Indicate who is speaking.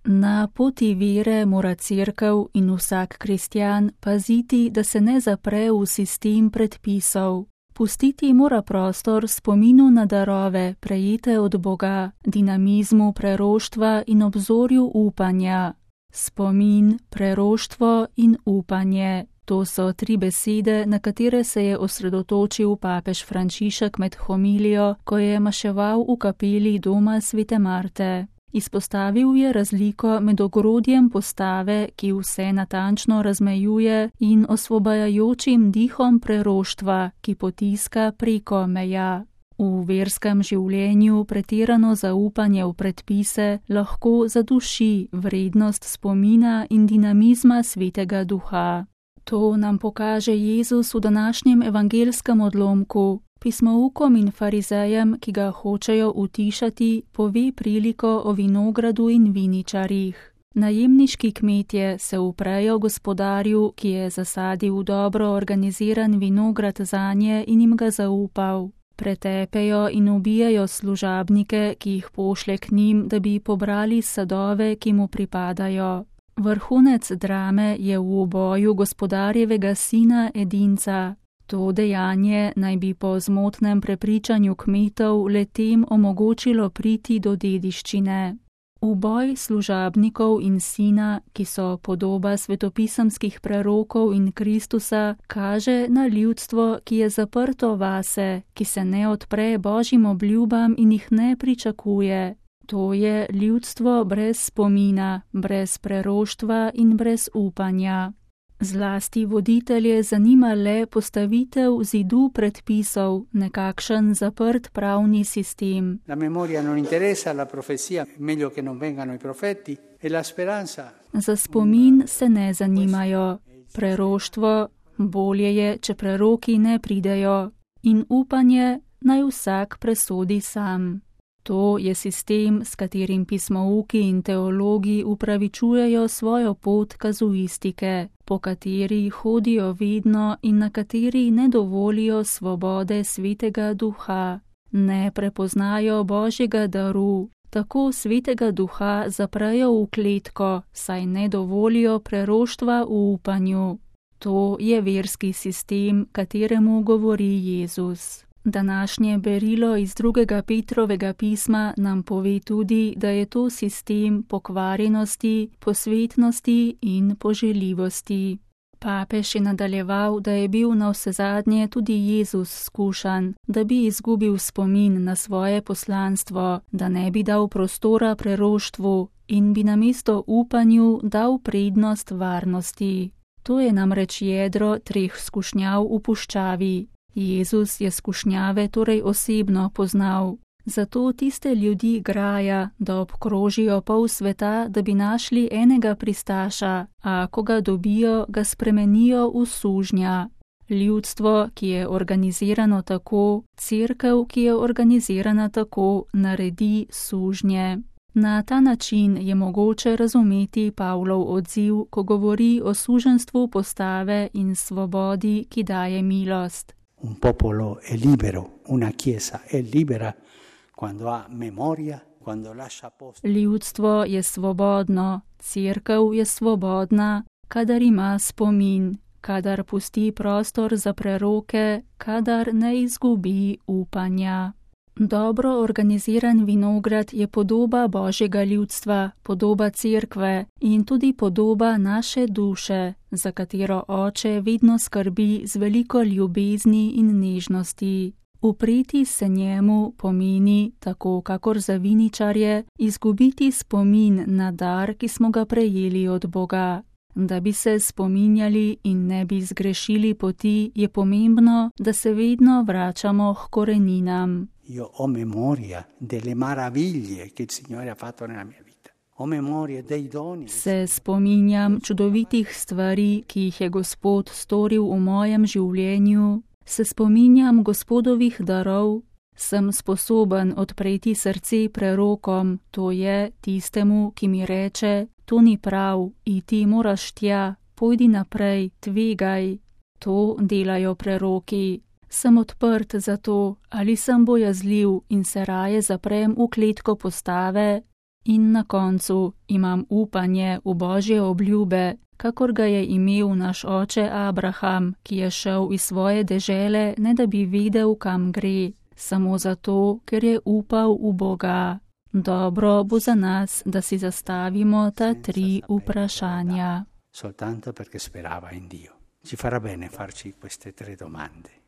Speaker 1: Na poti vere mora cerkev in vsak kristjan paziti, da se ne zapre v sistem predpisov. Pustiti mora prostor spominu na darove, prejete od Boga, dinamizmu preroštva in obzorju upanja. Spomin, preroštvo in upanje. To so 3 besede, na katere se je osredotočil papež Frančišek med homilijo, ko je maševal v kapeli doma Svete Marte. Izpostavil je razliko med ogrodjem postave, ki vse natančno razmejuje, in osvobajajočim dihom preroštva, ki potiska preko meja. V verskem življenju pretirano zaupanje v predpise lahko zaduši vrednost spomina in dinamizma Svetega Duha. To nam pokaže Jezus v današnjem evangelskem odlomku. Pismoukom in farizejem, ki ga hočejo utišati, pove priliko o vinogradu in viničarjih. Najemniški kmetje se uprejo gospodarju, ki je zasadil dobro organiziran vinograd zanje in jim ga zaupal. Pretepejo in ubijajo služabnike, ki jih pošlje k njim, da bi pobrali sadove, ki mu pripadajo. Vrhunec drame je v uboju gospodarjevega sina edinca. To dejanje naj bi po zmotnem prepričanju kmetov le-tem omogočilo priti do dediščine. Uboj služabnikov in sina, ki so podoba svetopisemskih prerokov in Kristusa, kaže na ljudstvo, ki je zaprto vase, ki se ne odpre Božjim obljubam in jih ne pričakuje. To je ljudstvo brez spomina, brez preroštva in brez upanja. Zlasti voditelje zanima le postavitev zidu predpisov, nekakšen zaprt pravni sistem. Za spomin se ne zanimajo. Preroštvo, bolje je, če preroki ne pridejo. In upanje naj vsak presodi sam. To je sistem, s katerim pismouki in teologi upravičujejo svojo pot kazuistike, po kateri hodijo vedno in na kateri ne dovolijo svobode Svetega Duha. Ne prepoznajo Božjega daru, tako Svetega Duha zaprejo v kletko, saj ne dovolijo preroštva v upanju. To je verski sistem, kateremu govori Jezus. Današnje berilo iz 2. Petrovega pisma nam pove tudi, da je to sistem pokvarjenosti, posvetnosti in poželjivosti. Papež je nadaljeval, da je bil navsezadnje tudi Jezus skušan, da bi izgubil spomin na svoje poslanstvo, da ne bi dal prostora preroštvu in bi namesto upanju dal prednost varnosti. To je namreč jedro 3 skušnjav v puščavi. Jezus je skušnjave torej osebno poznal, zato tiste ljudi graja, da obkrožijo pol sveta, da bi našli enega pristaša, a ko ga dobijo, ga spremenijo v sužnja. Ljudstvo, ki je organizirano tako, cerkev, ki je organizirana tako, naredi sužnje. Na ta način je mogoče razumeti Pavlov odziv, ko govori o suženstvu postave in svobodi, ki daje milost.
Speaker 2: Un popolo è libero, una chiesa è libera quando ha memoria, quando lascia posto.
Speaker 1: Ljudstvo je svobodno, cerkev je svobodna, kadar ima spomin, kadar pusti prostor za preroke, kadar ne izgubi upanja. Dobro organiziran vinograd je podoba Božjega ljudstva, podoba cerkve in tudi podoba naše duše, za katero Oče vedno skrbi z veliko ljubezni in nežnosti. Upreti se njemu pomeni, tako kakor za viničarje, izgubiti spomin na dar, ki smo ga prejeli od Boga. Da bi se spominjali in ne bi zgrešili poti, je pomembno, da se vedno vračamo k koreninam.
Speaker 2: Io ho memoria delle meraviglie che il Signore ha fatto nella mia vita. Ho memoria dei doni.
Speaker 1: Se spominjam čudovitih stvari, ki jih je Gospod storil v mojem življenju, se spominjam Gospodovih darov, sem sposoben odpreti srce prerokom, to je tistemu, ki mi reče, to ni prav, iti moraš tja, pojdi naprej, tvegaj. To delajo preroki. Sem odprt za to, ali sem bojazljiv in se raje zaprem v kletko postave, In na koncu imam upanje v Božje obljube, kakor ga je imel naš oče Abraham, ki je šel iz svoje dežele, ne da bi videl, kam gre, samo zato, ker je upal v Boga. Dobro bo za nas, da si zastavimo ta 3 vprašanja.
Speaker 2: Soltanto perché sperava in Dio. Ci farà bene farci queste 3 domande.